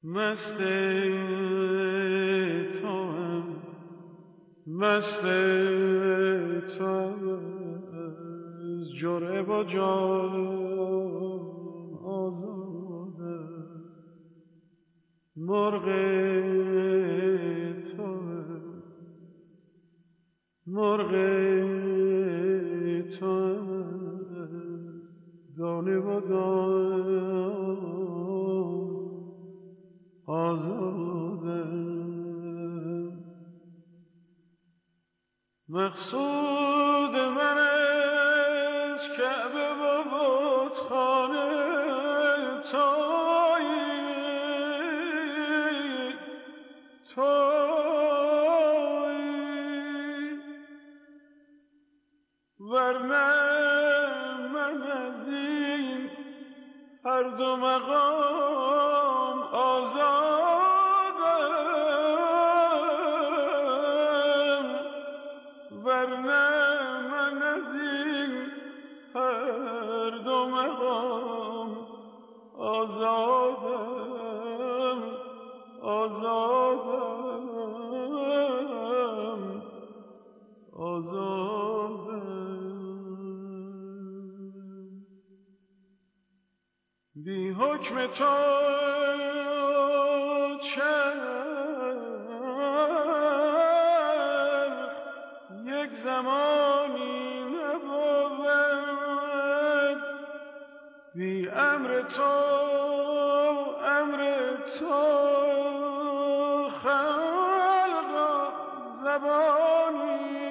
مست توام مست توام از جرعه با جام آزاده مرغ توام مرغ توام دانه با دام آزادم مقصود من از کعبه و بتخانه تویی ورنه من از این هر دو مقام آزادم ورنه من از این هر دو مقام آزادم آزادم آزادم بی حکم تو چرخ یک زمانی نبود بی امر تو خلق را زبانی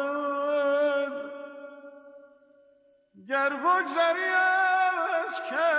نبود گر بگذری از